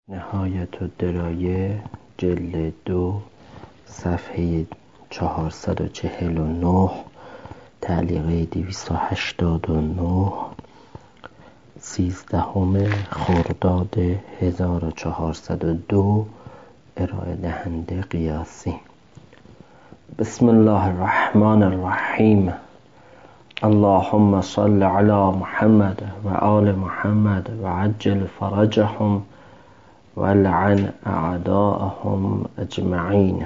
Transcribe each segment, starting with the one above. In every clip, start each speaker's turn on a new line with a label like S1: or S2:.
S1: نهایت الدرایه جلد 2 صفحه 449 تعلیقه 289 13 خرداد 1402 ارائه دهنده قیاسی. بسم الله الرحمن الرحیم. اللهم صل علی محمد و آل محمد و عجل فرجهم ولعن اعداءهم اجمعین.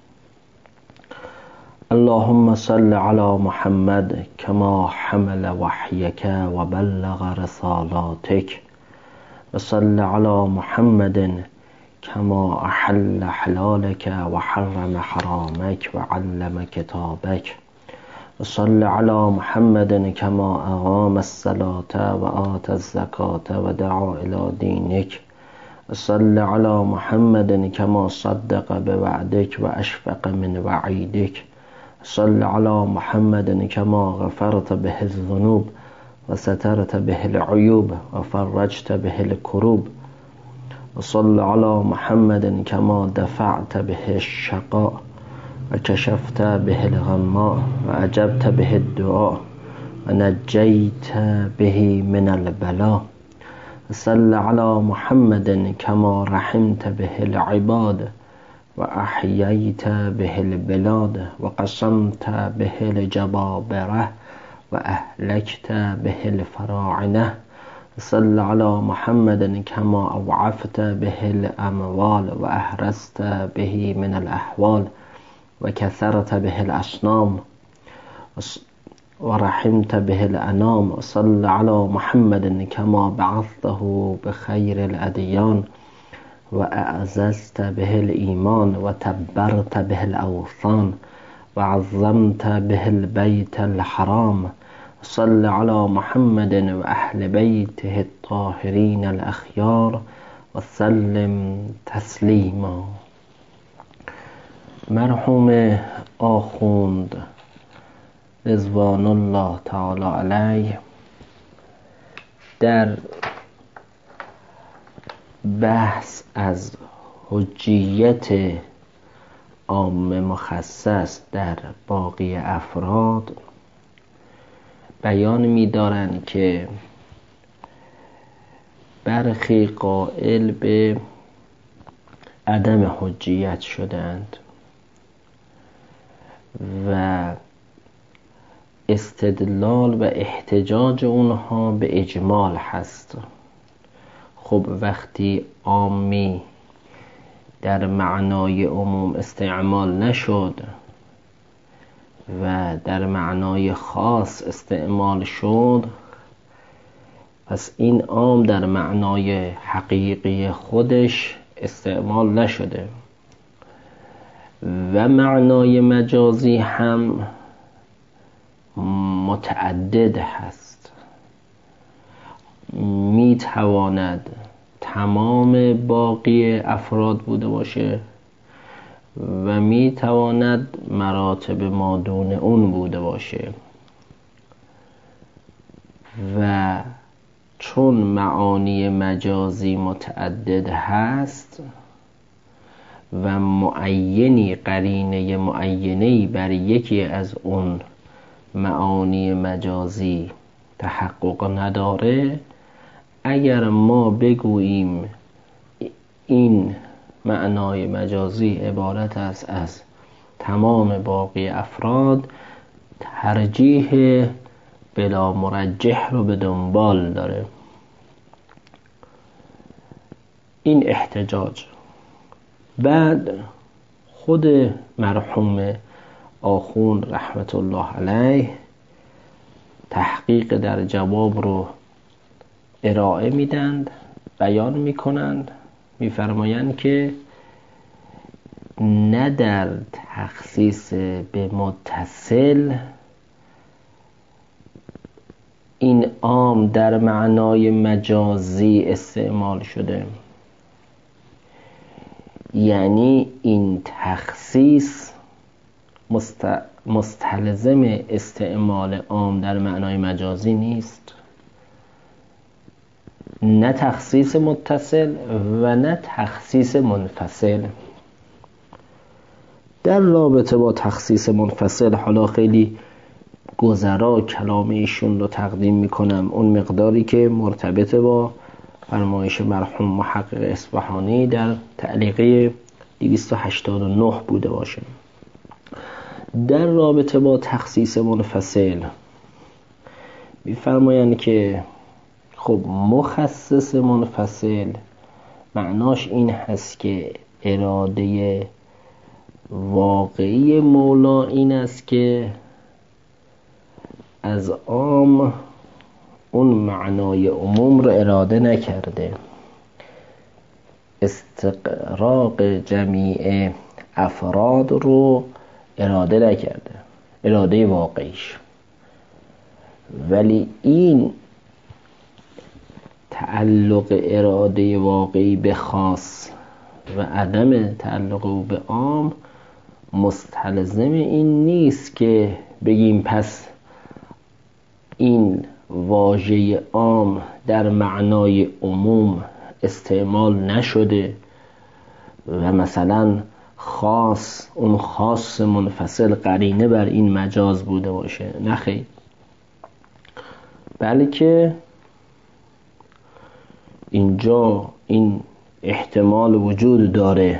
S1: اللهم صل علی محمد كما حمل وحيك وبلغ رسالاتك وصل علی محمد كما احل حلالك وحرم حرامك وعلم كتابك وصل علی محمد كما اقام الصلاة وآتى الزكاة ودعا الى دينك وصل علی محمد كما صدق بوعدك واشفق من وعيدك صل علی محمد كما غفرت به الذنوب وسترت به العيوب وفرجت به الكروب وصل علی محمد كما دفعت به الشقاء وكشفت به الغماء وأجبت به الدعاء ونجيت به من البلاء صل علی محمد كما رحمت به العباد وأحييت به البلاد وقسمت به الجبابرة وأهلكت به الفراعنة صل علی محمد كما أوعفت به الأموال وأهرست به من الأحوال وكثرت به الأصنام ورحمت به الأنام وصل علی محمد كما بعثته بخير الأديان وأعززت به الإيمان وتبرت به الأوثان وعظمت به البيت الحرام صل على محمد وأهل بيته الطاهرين الأخيار وسلم تسلیما. مرحوم آخوند رضوان الله تعالی علیه در بحث از حجیت عام مخصص در باقی افراد بیان می‌دارند که برخی قائل به عدم حجیت شدند و استدلال و احتجاج اونها به اجمال هست. خب وقتی عامی در معنای عموم استعمال نشد و در معنای خاص استعمال شد، پس این عام در معنای حقیقی خودش استعمال نشده و معنای مجازی هم متعدد هست. می تواند تمام باقی افراد بوده باشه و می تواند مراتب مادون اون بوده باشه و چون معانی مجازی متعدد هست و معینی قرینه معینه‌ای بر یکی از اون معانی مجازی تحقق نداره، اگر ما بگوییم این معنای مجازی عبارت است از تمام باقی افراد، ترجیح بلا مرجح رو به دنبال داره. این احتجاج. بعد خود مرحوم آخوند رحمت الله علیه تحقیق در جواب رو ارائه میدند، بیان میکنند، میفرمایند که نه در تخصیص به متصل این عام در معنای مجازی استعمال شده، یعنی این تخصیص مستلزم استعمال عام در معنای مجازی نیست، نه تخصیص متصل و نه تخصیص منفصل. در رابطه با تخصیص منفصل حالا خیلی گذرا کلام ایشون رو تقدیم میکنم، اون مقداری که مرتبط با فرمایش مرحوم محقق اصفهانی در تعلیقه 289 بوده باشه. در رابطه با تخصیص منفصل میفرمایند که خب مخصص منفصل معناش این هست که اراده واقعی مولا این است که از عام اون معنای عموم رو اراده نکرده، استقراق جمیع افراد رو اراده نکرده، اراده واقعیش. ولی این تعلق اراده واقعی به خاص و عدم تعلق او به عام مستلزم این نیست که بگیم پس این واژه عام در معنای عموم استعمال نشده و مثلا خاص، اون خاص منفصل قرینه بر این مجاز بوده باشه. نه خیر، بلکه اینجا این احتمال وجود داره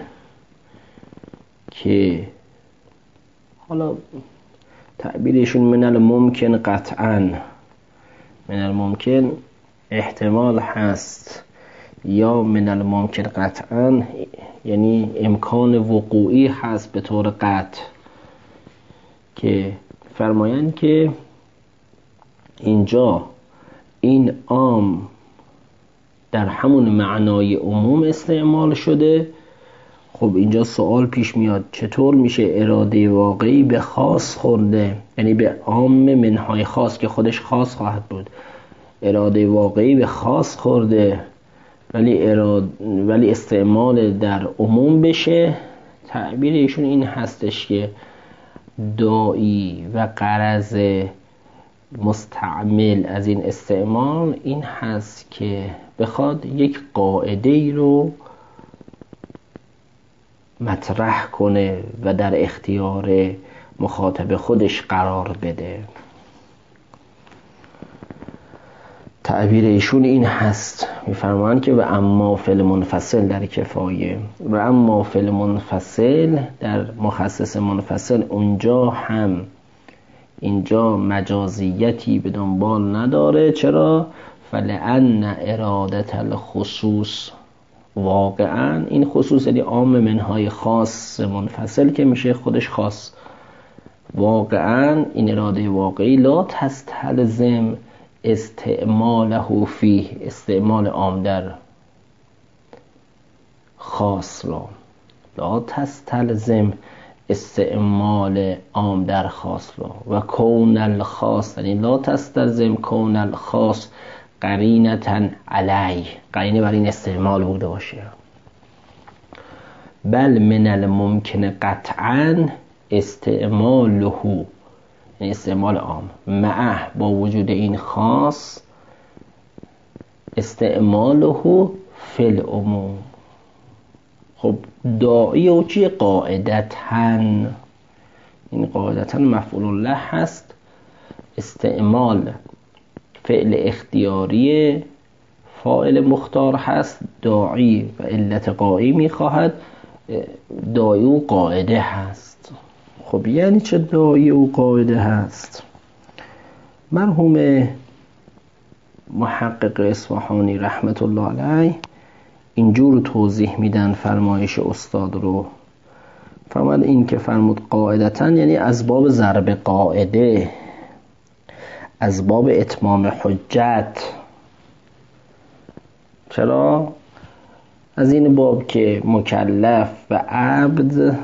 S1: که حالا تعبیرشون من الممکن قطعاً، من الممکن احتمال هست، یا من الممکن قطعاً یعنی امکان وقوعی هست به طور قطع، که فرمایند که اینجا این عام در همون معنای عموم استعمال شده. خب اینجا سوال پیش میاد چطور میشه اراده واقعی به خاص خورده، یعنی به عام منهای خاص که خودش خاص خواهد بود، اراده واقعی به خاص خورده ولی استعمال در عموم بشه. تعبیر ایشون این هستش که داعی و غرض مستعمل از این استعمال این هست که بخواد یک قاعده ای رو مطرح کنه و در اختیار مخاطب خودش قرار بده. تعبیر ایشون این هست، میفرمایند که و اما فی المنفصل در کفایه و اما فی المنفصل در مخصص منفصل اینجا مجازیتی به دنبال نداره. چرا؟ فلأن ارادت الخصوص، واقعا این خصوص یعنی عام منهای خاص منفصل که میشه خودش خاص، واقعا این اراده واقعی لا تستلزم استعماله فیه، استعمال عام در خاص را لا تستلزم استعمال عام در خاص را و کون الخاص یعنی لا تستلزم کون الخاص قرینتن علی، قرینه بر این استعمال بوده باشه. بل من الممکن قطعا استعماله، یعنی استعمال عام، معه با وجود این خاص استعماله فی العموم. خب داعی او چیه؟ قاعدتاً، این قاعدتاً مفعول الله هست، استعمال فعل اختیاری فاعل مختار هست، داعی و علت قاعی میخواهد، داعی او قاعده هست. خب یعنی چه داعی او قاعده هست؟ مرحوم محقق اصفهانی رحمت الله علیه اینجور توضیح میدن فرمایش استاد رو. فرمود این که فرمود قاعدتاً یعنی از باب ضرب قاعده، از باب اتمام حجت. چرا؟ از این باب که مکلف و عبد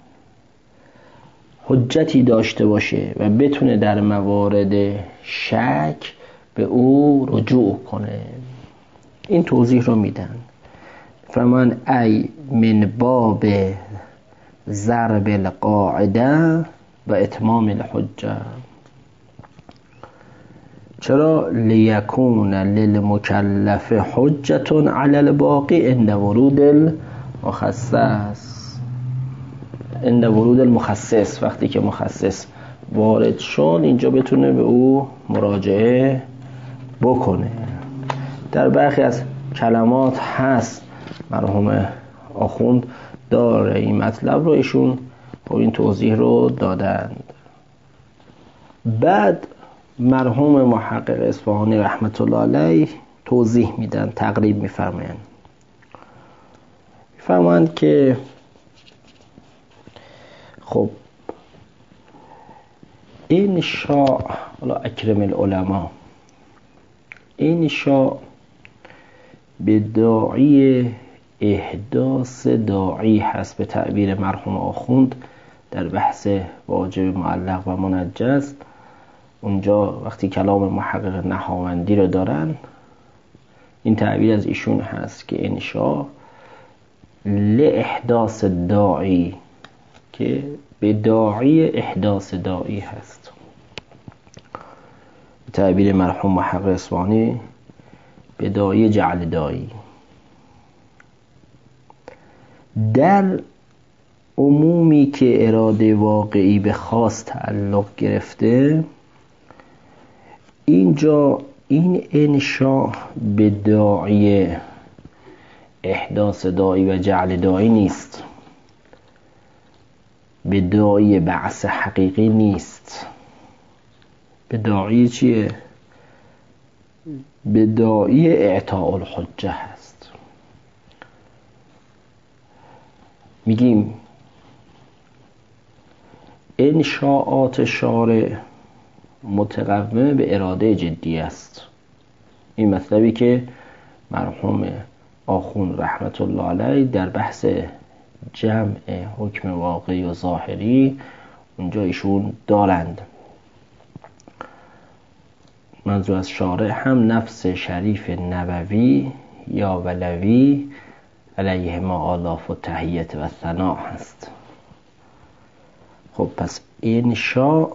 S1: حجتی داشته باشه و بتونه در موارد شک به او رجوع کنه. این توضیح رو میدن. فرمان ای من باب ضرب القاعده و اتمام الحجه. چرا؟ لیکون للمکلف حجة علی الباقی عند ورود المخصص، عند ورود المخصص، وقتی که مخصص وارد شد اینجا بتونه به او مراجعه بکنه. در برخی از کلمات هست مرحوم آخوند داره این مطلب رو، ایشون این توضیح رو دادند. بعد مرحوم محقق اصفهانی رحمت الله علیه توضیح میدن، تقریب میفرمایند که خب انشاء، حالا اکرم العلماء، انشاء به داعی احداث داعی هست به تعبیر مرحوم آخوند در بحث واجب معلق و منجز. اونجا وقتی کلام محقق نهاوندی رو دارن این تعبیر از ایشون هست که انشاء لاحداث داعی، که به داعی احداث داعی هست. تعبیر مرحوم محقق اصفهانی به داعی جعل داعی. در عمومی که اراده واقعی به خاص تعلق گرفته، اینجا این انشاء به داعی احداث داعی و جعل داعی نیست، به داعی بعث حقیقی نیست. به داعی چیه؟ به داعی اعطاء الحجه هست. میگیم انشاءات شارع متقوم به اراده جدی است. این مطلبی که مرحوم آخوند رحمت الله علیه در بحث جمع حکم واقعی و ظاهری اونجا ایشون دارند. منظور از شارع هم نفس شریف نبوی یا ولوی علیه ما آلاف و تحییت و ثنا هست. خب پس انشاء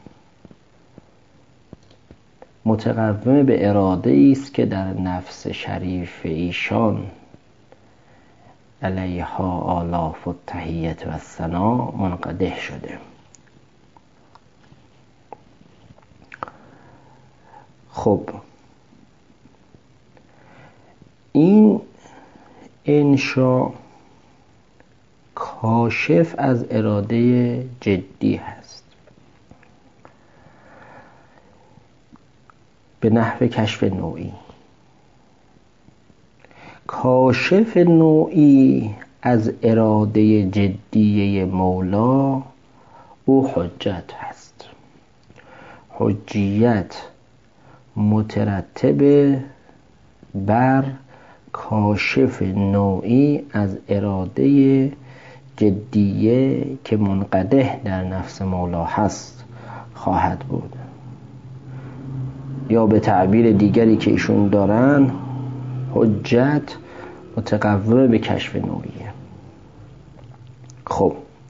S1: متقوم به اراده است که در نفس شریف ایشان علیها آلاف و تحییت و ثنا منقدح شده. خب این انشاء کاشف از اراده جدی هست به نحو کشف نوعی. کاشف نوعی از اراده جدیه مولا او حجت هست. حجیت مترتب بر کاشف نوعی از اراده جدیه که منقدح در نفس مولا هست خواهد بود، یا به تعبیر دیگری که ایشون دارن حجت متقوم به کشف نوعیه. خب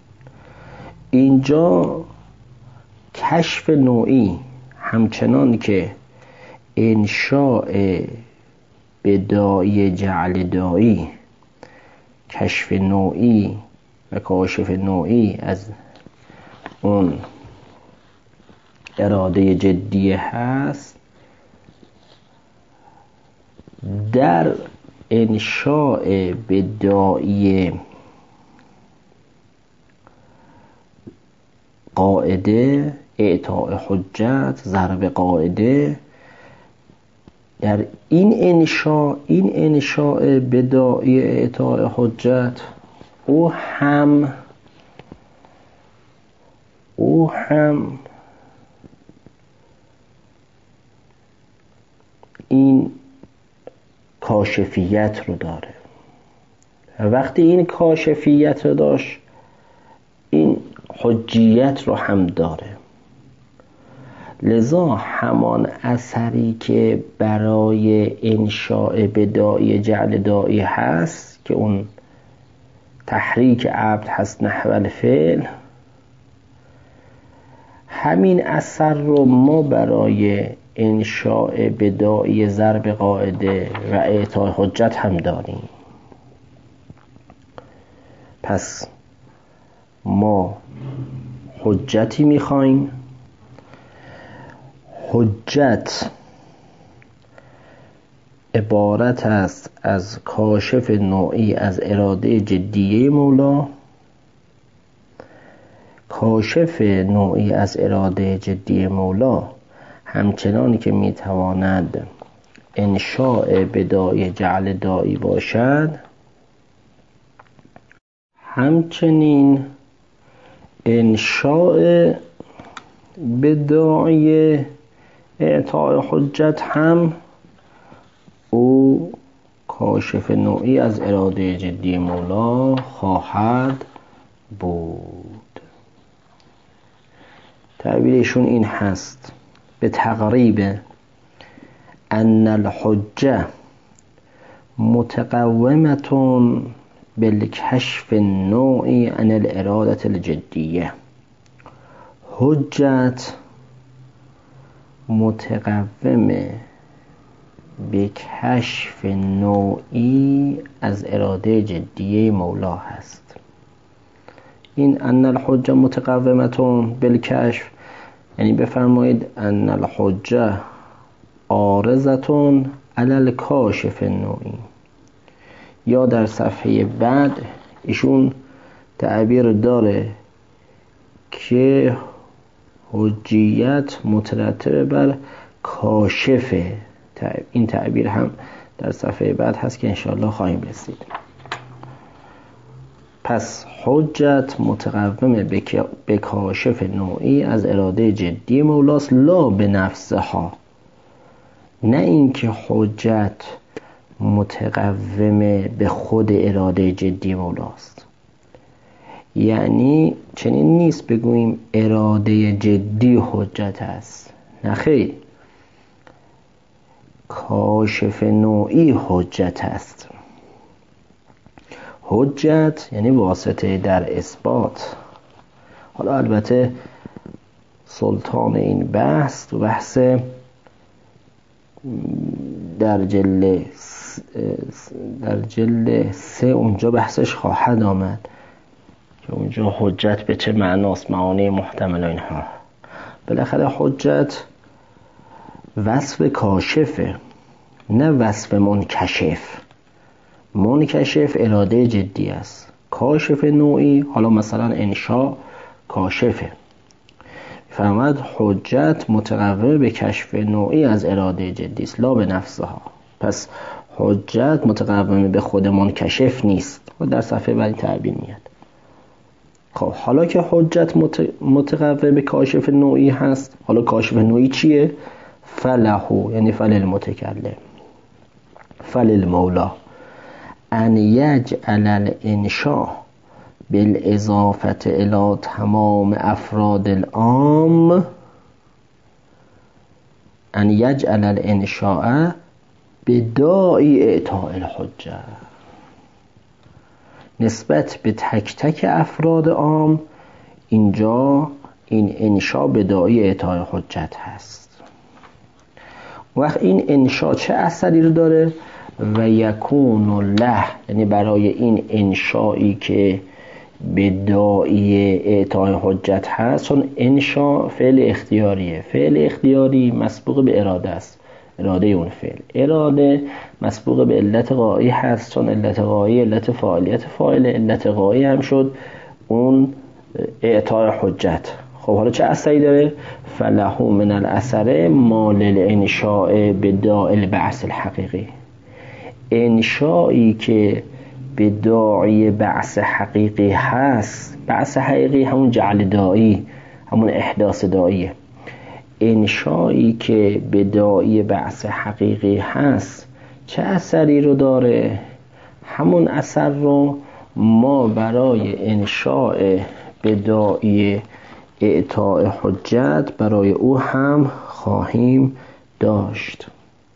S1: اینجا کشف نوعی همچنان که انشاء به داعی جعل داعی، کشف نوعی و کاشف نوعی از اون اراده جدیه هست، در انشاء به داعی قاعده اعطاء حجت ضرب قاعده، در این انشاء به داعی اعطاء حجت او هم این کاشفیت رو داره. وقتی این کاشفیت رو داشت این حجیت رو هم داره. لذا همان اثری که برای انشاء به داعی جعل داعی هست که اون تحریک عبد هست نحو الفعل، همین اثر رو ما برای انشاء بداعی ضرب قاعده و اعطای حجت هم داریم. پس ما حجتی میخوایم. حجت عبارت است از کاشف نوعی از اراده جدیه مولا. کاشف نوعی از اراده جدی مولا همچنان که میتواند انشاء بداعی جعل داعی باشد، همچنین انشاء بداعی اعطای حجت هم او کاشف نوعی از اراده جدی مولا خواهد بود. تعبیرشون این هست: به تقریب ان الحجه متقومة بالکشف النوعی عن الاراده الجدیه. حجت متقوم به کشف نوعی از اراده جدیه مولا هست. این ان الحجه متقومة بالکشف یعنی بفرمایید ان الحجه عارضة علی الکاشف النوعی. یا در صفحه بعد ایشون تعبیر داره که حجیت مترتب بر کاشفه. این تعبیر هم در صفحه بعد هست که انشاءالله خواهیم رسید. پس حجت متقوم به کاشف نوعی از اراده جدی مولاست، لا به نفسها. نه اینکه حجت متقوم به خود اراده جدی مولاست. یعنی چنین نیست بگوییم اراده جدی حجت است. نه خیر، کاشف نوعی حجت است. حجت یعنی واسطه در اثبات. حالا البته سلطان این بحث و بحث در جلد 3 اونجا بحثش خواهد آمد که اونجا حجت به چه معناست، معانی محتمل و اینها. بالاخره حجت وصف کاشفه، نه وصف منکشف. منکشف اراده جدی است، کاشف نوعی حالا مثلا انشاء کاشفه. فرمود حجت متقوم به کشف نوعی از اراده جدی است، لا به نفسها. پس حجت متقوم به خود منکشف نیست و در صفحه بعدی تعبیر میاد. خب حالا که حجت متقوم به کاشف نوعی هست، حالا کاشف نوعی چیه؟ فلهو یعنی فللمتکلم، فللمولا ان یجعل الانشاء بالاضافه الى تمام افراد العام، ان یجعل الانشاء بداعی اعطاء الحجه. نسبت به تک تک افراد عام اینجا این انشاء بداعی اعطاء حجت هست. وقت این انشاء چه اثری رو داره؟ و یکون له، یعنی برای این انشایی که بداعی اعطاء حجت هست، چون انشاء فعل اختیاریه، فعل اختیاری مسبوق به اراده است، اراده اون فعل، اراده مسبوق به علت غایی هست، چون علت غایی علت فاعلیت فاعل، علت غایی هم شد اون اعطاء حجت. خب حالا چه اثری داره؟ فله من الاثر ما للانشاء بداعی البعث الحقیقی. انشایی که بداعی بعث حقیقی هست، بعث حقیقی همون جعل داعی، همون احداث داعیه. انشایی که بداعی بعث حقیقی هست چه اثری رو داره؟ همون اثر رو ما برای انشاء بداعی اعطاء حجت برای او هم خواهیم داشت.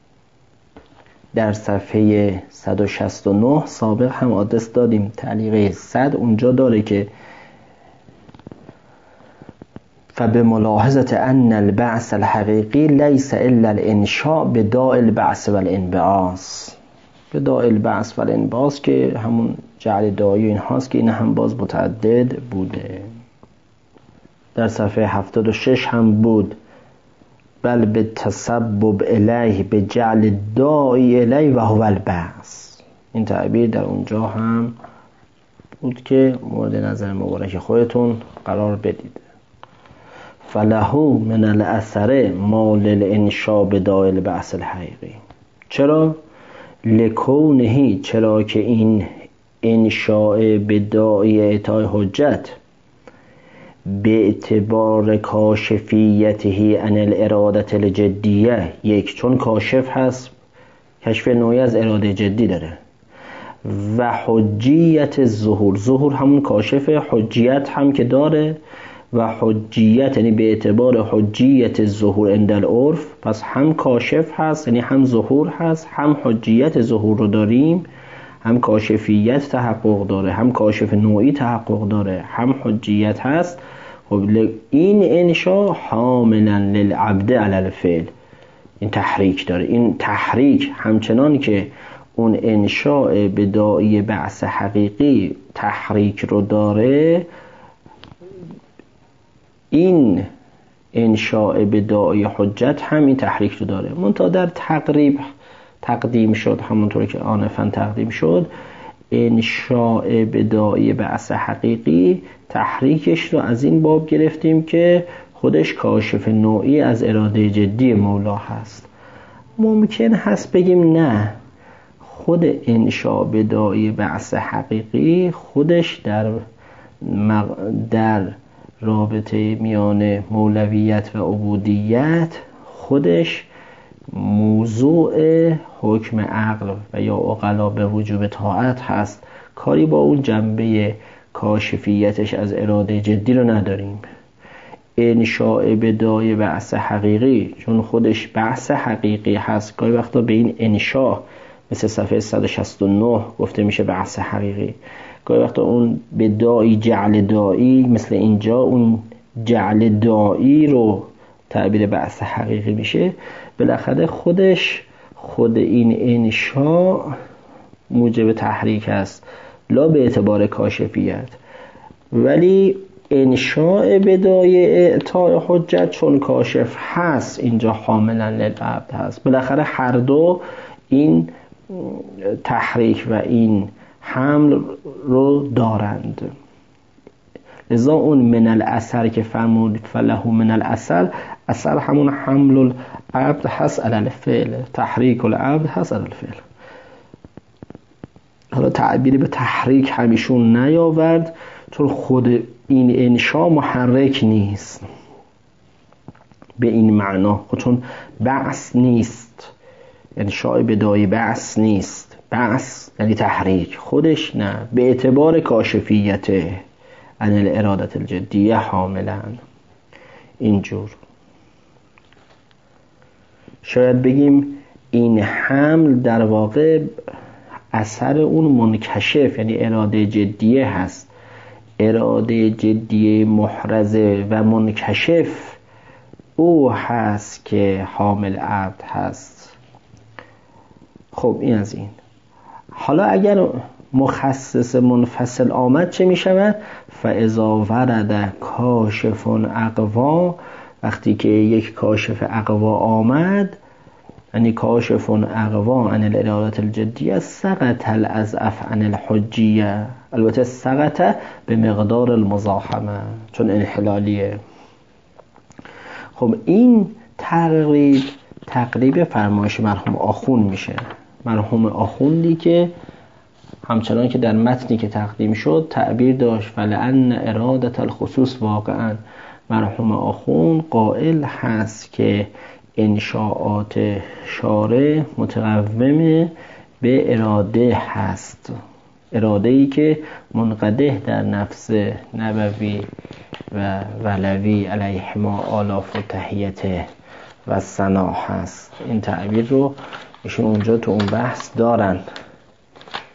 S1: در صفحه 169 سابق هم آدرس دادیم، تعلیق 100 اونجا داره که فبملاحظة أن البعث الحقيقي ليس إلا الانشاء بداء البعث والانبعاث. بداء البعث والانبعاث که همون جعل دایی این هاست که این هم باز متعدد بوده. در صفحه 76 هم بود بل به تسبب الیه به جعل دایی الیه و هو البعث. این تعبیر در اونجا هم بود که مورد نظر مبارک خودتون قرار بدید. فلهو من الاثر ما للانشاء بداء البعث الحقیقی. چرا؟ لکونهی، چرا که این انشاء بدائی اعطای حجت به اعتبار کاشفیته عن الارادة الجدیه، یک چون کاشف هست، کشف نوعی از اراده جدی داره، و حجیت ظهور، ظهور همون کاشف، حجیت هم که داره، و حجیت یعنی به اعتبار حجیت ظهور عند العرف، پس هم کاشف هست یعنی هم ظهور هست، هم حجیت ظهور رو داریم، هم کاشفیت تحقق داره، هم کاشف نوعی تحقق داره، هم حجیت هست. خب این انشاء حاملا للعبد علی الفعل، این تحریک داره. این تحریک همچنان که اون انشاء بدائی بعث حقیقی تحریک رو داره، این انشاء بدائی حجت هم این تحریک رو داره. منتها در تقدیم شد، همونطور که آنفن تقدیم شد، انشاء بدائی بعث حقیقی تحریکش رو از این باب گرفتیم که خودش کاشف نوعی از اراده جدی مولا هست. ممکن هست بگیم نه، خود انشاء بدائی بعث حقیقی خودش در رابطه میان مولویت و عبودیت خودش موضوع حکم عقل و یا عقلا به وجوب طاعت هست، کاری با اون جنبه کاشفیتش از اراده جدی رو نداریم. انشاء بدائی بعث حقیقی چون خودش بعث حقیقی هست، گاهی وقتا به این انشاء مثل صفحه 169 گفته میشه بعث حقیقی، گاهی وقتا اون بدائی جعل دایی مثل اینجا اون جعل دایی رو تعبیر بعث حقیقی میشه. بالاخره خود این انشاء موجب تحریک است، لا به اعتبار کاشفیت، ولی انشاء بدائی اعطای حجت چون کاشف هست اینجا حاملا للعبد هست. بالاخره هر دو این تحریک و این حمل رو دارند. لذا اون من الاثر که فرمود فله من الاثر، اثر همون حمل العبد هست علی الفعل، تحریک العبد هست علی الفعل. حالا تعبیری به تحریک همیشون نیاورد چون خود این انشاء محرک نیست به این معنا، چون بعث نیست، انشاء بدائی بعث نیست، بعث یعنی تحریک، خودش نه، به اعتبار کاشفیت عن الارادة الجدیه حاملا. اینجور شاید بگیم این حمل در واقع اثر اون منکشف یعنی اراده جدیه هست، اراده جدیه محرزه و منکشف او هست که حامل عبد هست. خب این از این. حالا اگر مخصص منفصل آمد چه می شود؟ فاذا ورد کاشف اقوا، وقتی که یک کاشف اقوا آمد، یعنی کاشف اقوا عن الارادة الجدیه، سقط الاضعف عن الحجیه. البته سقط به مقدار المزاحمه چون انحلالیه. خب این تقریب فرمایش مرحوم آخون میشه. مرحوم آخوندی که همچنان که در متنی که تقدیم شد تعبیر داشت فلأن ارادة الخصوص واقعا، مرحوم آخوند قائل هست که انشاءات شارع متقوم به اراده هست، اراده‌ای که منقدح در نفس نبوی و ولوی علیهما آلاف و تحیته و ثنا هست. این تعبیر رو ایشون اونجا تو اون بحث دارن،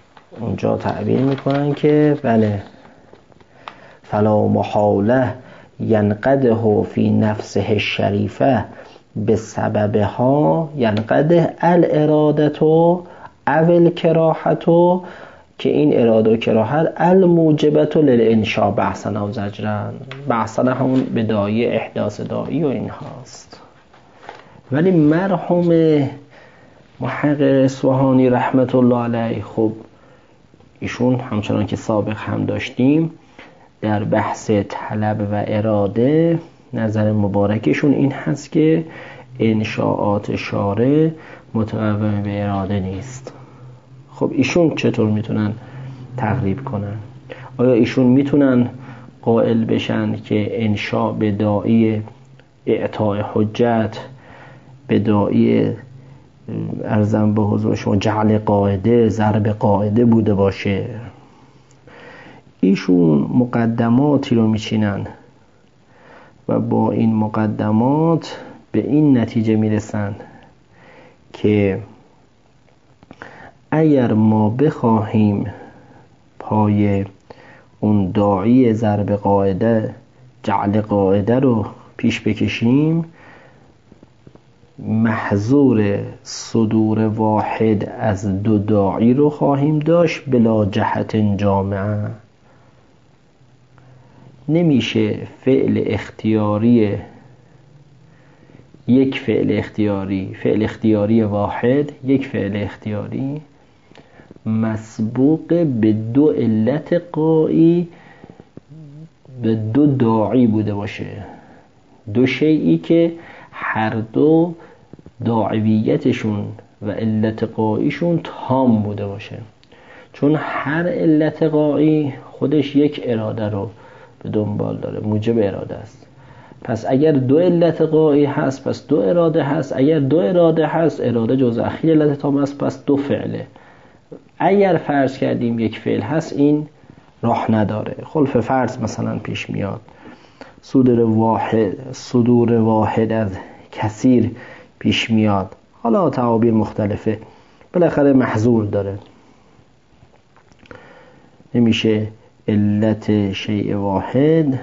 S1: اونجا تعبیر میکنن که بله فلا محاله ینقده فی نفسه الشریفه بسببها ینقده الارادة او الکراهة، که این اراده و کراهت الموجبة للانشاء بحثا او زجرا، بحثا همون بدایه احداث داعی و این هاست. ولی مرحوم محقق اصفهانی رحمت الله علیه، خب ایشون همچنان که سابق هم داشتیم در بحث طلب و اراده نظر مبارکشون این هست که انشاءات شارع متقوم به اراده نیست. خب ایشون چطور میتونن تقریب کنن؟ آیا ایشون میتونن قائل بشن که انشاء به داعی اعطاء حجت، به داعی ارزم به حضور شما جعل قاعده، ضرب قاعده بوده باشه؟ ایشون مقدماتی رو میچینن و با این مقدمات به این نتیجه میرسن که اگر ما بخواهیم پای اون داعی ضرب قاعده، جعل قاعده رو پیش بکشیم، محظور صدور واحد از دو داعی رو خواهیم داشت بلا جهت جامعه. نمیشه فعل اختیاری، یک فعل اختیاری، فعل اختیاری واحد، یک فعل اختیاری مسبوق به دو علت قایی به دو داعی بوده باشه، دو شیئی که هر دو داعیتشون و علت قاییشون تام بوده باشه. چون هر علت قایی خودش یک اراده رو به دنبال داره، موجب اراده است. پس اگر دو علت قایی هست پس دو اراده هست، اگر دو اراده هست اراده جزء اخیر علت تام است پس دو فعله. اگر فرض کردیم یک فعل هست این راه نداره، خلف فرض مثلا پیش میاد، صدور واحد از کثیر پیش میاد، حالا تعابیر مختلفه، بالاخره محظور داره. نمیشه علت شیء واحد،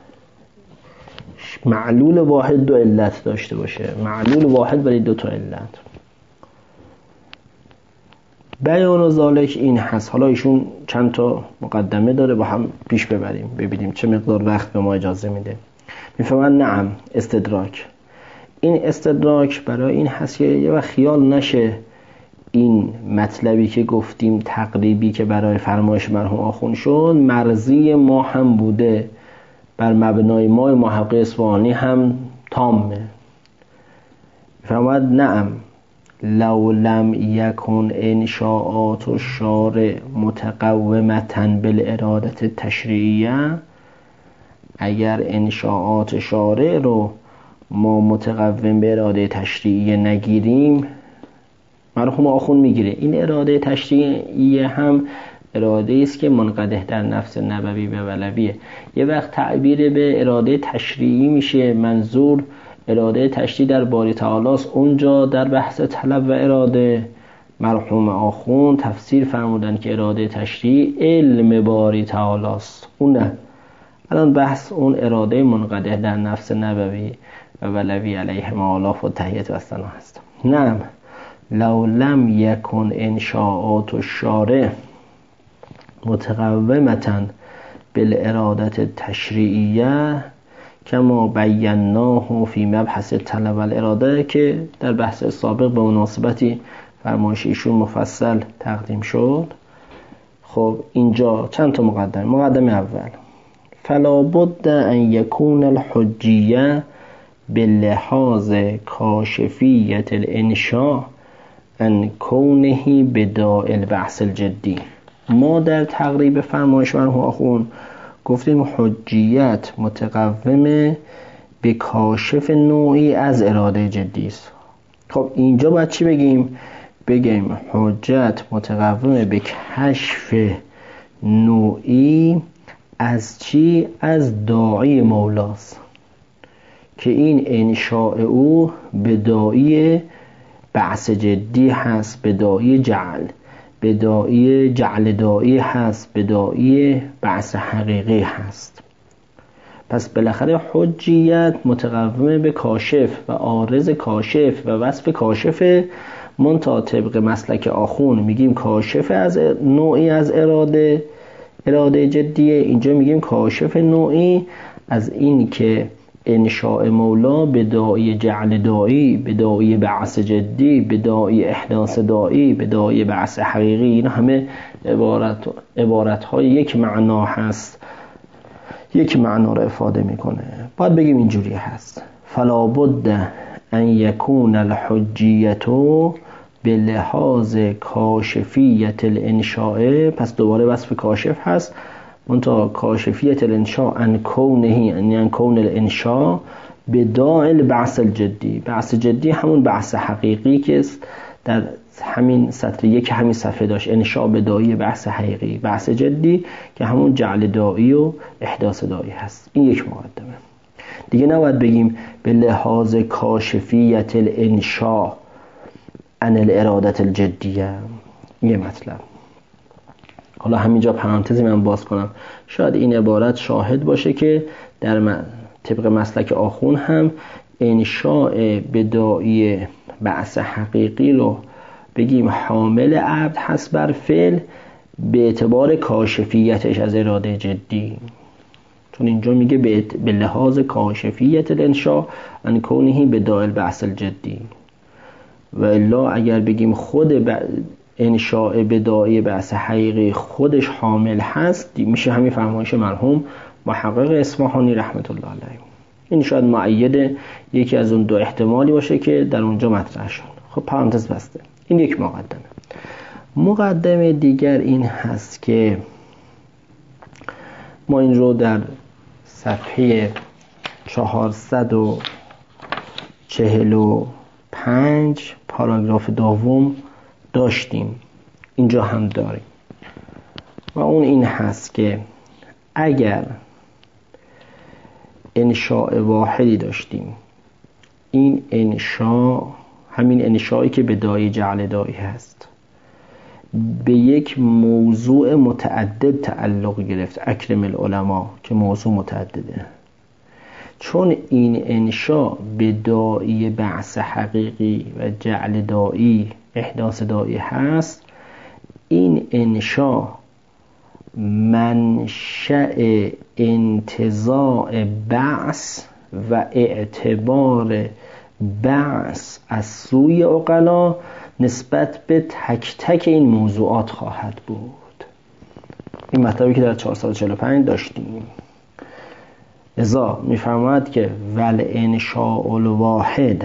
S1: معلول واحد دو علت داشته باشه، معلول واحد برای دو تا علت. بیان و ذالک این هست. حالا ایشون چند تا مقدمه داره، با هم پیش ببریم ببینیم چه مقدار وقت به ما اجازه میده. میفهمن نعم استدراک. این استدراک برای این هست که یه وقت خیال نشه این مطلبی که گفتیم تقریبی که برای فرمایش مرحوم آخوند شد مرضی ما هم بوده، بر مبنای ما محقق اصفهانی هم تامه. فرمود نعم لو لم یکن انشاءات الشارع متقومة بالارادة التشریعیه، اگر انشاءات شارع رو ما متقوم به اراده تشریعیه نگیریم، مرحوم آخوند میگیره این اراده تشریعیه هم اراده است که منقدح در نفس نبوی و ولویه. یه وقت تعبیر به اراده تشریعی میشه منظور اراده تشریعی در باری تعالی است. اونجا در بحث طلب و اراده مرحوم آخوند تفسیر فرمودن که اراده تشریعی علم باری تعالی است. اون نه، الان بحث اون اراده منقدح در نفس نبوی و ولوی علیهم آلاف و تحیت و ثنا هست. نعم لو لم یکن انشاءات الشارع متقومة بالارادة التشریعیه کما بیناه فی مبحث طلب الاراده، که در بحث سابق به مناسبتی فرمایش ایشون مفصل تقدیم شد. خب اینجا چند تا مقدمه اول، فلا بد ان یکون الحجیه بلحاظ کاشفیت الانشاء ان کونه بداء البحث الجدی. ما در تقریب فرمایش مرحوم آخوند گفتیم حجیت متقوم به کاشف نوعی از اراده جدی است. خب اینجا باید چی بگیم؟ بگیم حجت متقوم به کشف نوعی از چی؟ از داعی مولاست، که این انشاء او به داعی بحث جدی هست، به داعی جعل، به داعی جعل داعی هست، به داعی بحث حقیقی هست. پس بالاخره حجیت متقوم به کاشف و عارض کاشف و وصف کاشف. منتها طبق مسلک آخون میگیم کاشف از نوعی از اراده جدیه، اینجا میگیم کاشف نوعی از این که انشاء مولا به داعی جعل داعی، به داعی بعث جدی، به داعی احداث داعی، به داعی بعث حقیقی، این همه عبارت های یک معنا هست، یک معنا رو افاده میکنه. باید بگیم اینجوری هست: فلا بد ان یکون الحجیت به لحاظ کاشفیت الانشاء. پس دوباره وصف کاشف هست، منتها کاشفیت الانشاء ان کونه، یعنی ان کون الانشاء بداعی البعث الجدی. بعث جدی همون بعث حقیقی که در همین سطر یک همین صفحه داشت، انشاء بداعی بحث حقیقی، بحث جدی که همون جعل داعی و احداث داعی هست. این یک مقدمه دیگه. نباید بگیم به لحاظ کاشفیت الانشاء عن الارادت الجدیه. یه مطلب. حالا همینجا پرانتزی من باز کنم، شاید این عبارت شاهد باشه که در طبق مسلک آخون هم انشاء بداعی بعث حقیقی رو بگیم حامل عبد هست بر فعل به اعتبار کاشفیتش از اراده جدی، چون اینجا میگه به لحاظ کاشفیت الانشاء ان کونه بداعی البعث الجدی. و الا اگر بگیم خود انشاء بداعی بعث حقیقی خودش حامل هست، میشه همین فرمایش مرحوم محقق اصفهانی رحمت الله علیه. این شاید مؤید یکی از اون دو احتمالی باشه که در اونجا مطرح شد. خب پرانتز بسته. این یک مقدمه. مقدمه دیگر این هست که ما این رو در صفحه 445 پاراگراف دوم داشتیم، اینجا هم داریم، و اون این هست که اگر انشاء واحدی داشتیم، این انشاء همین انشائی که به داعی جعل داعی هست به یک موضوع متعدد تعلق گرفت، اکرم العلماء که موضوع متعدده، چون این انشاء به داعی بعث حقیقی و جعل داعی احداث داعی هست، این انشاء منشأ انتزاع بعث و اعتبار بعث از سوی عقلا نسبت به تک تک این موضوعات خواهد بود. این مطلبی که در 445 داشتیم. لذا میفرماید که ول انشاء الواحد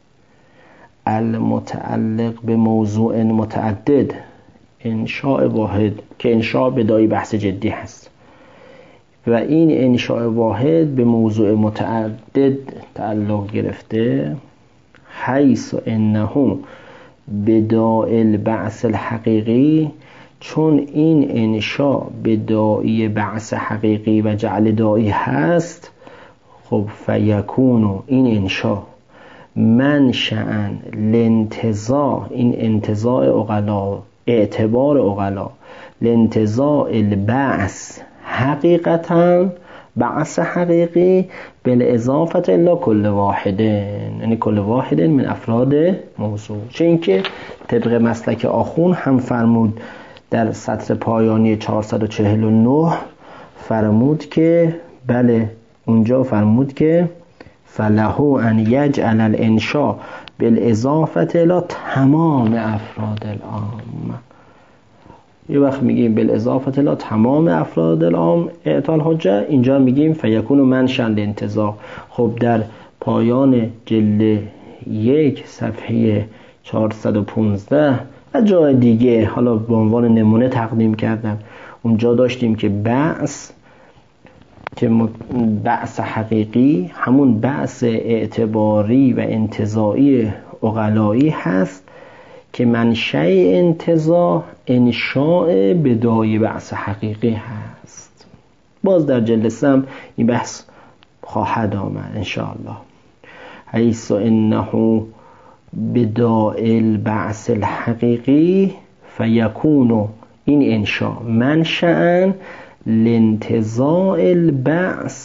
S1: المتعلق به موضوع متعدد، انشاء واحد که انشاء بداعی بحث جدی هست و این انشاء واحد به موضوع متعدد تعلق گرفته، حیث انه بداعی البعث الحقیقی، چون این انشاء بداعی بعث حقیقی و جعل داعی هست، خب فیکون این انشاء منشأ لانتزاع، این انتزاع عقلا، اعتبار عقلا، لانتزاع البعث حقیقتا بعث حقیقی بالاضافه الی کل واحد، یعنی کل واحد من افراد موضوع. چه اینکه طبق مسلک آخون هم فرمود در سطر پایانی 449 فرمود که بله، اونجا فرمود که فله ان یجعل الانشاء بالاضافه الی تمام افراد العام. یه وقت میگیم بالاضافه الی تمام افراد العام اعطال حجه، اینجا میگیم فیکون منشأ لانتزاع. خب در پایان جلد 1 صفحه 415 و جای دیگه حالا به عنوان نمونه تقدیم کردم، اونجا داشتیم که بعث که بعث حقیقی همون بعث اعتباری و انتزاعی عقلایی هست که منشأ انتزاع انشاء بداعی بعث حقیقی هست. باز در جلد 3 این بحث خواهد آمد انشاءالله. حیث انه بداعی البعث الحقیقی فیکون این انشاء منشأ لانتزاع البعث،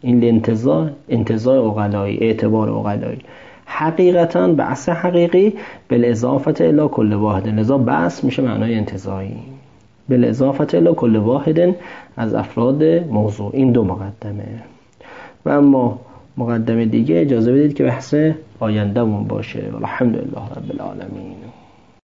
S1: این انتزاع عقلایی، اعتبار عقلایی. حقیقتاً بعث حقیقی بالاضافه الی کل واحد، لذا بعث میشه معنای انتزاعی، بالاضافه الی کل واحد از افراد موضوع. این دو مقدمه. و اما مقدمه دیگه اجازه بدید که بحث آیندهمون باشه. الحمدلله رب العالمین.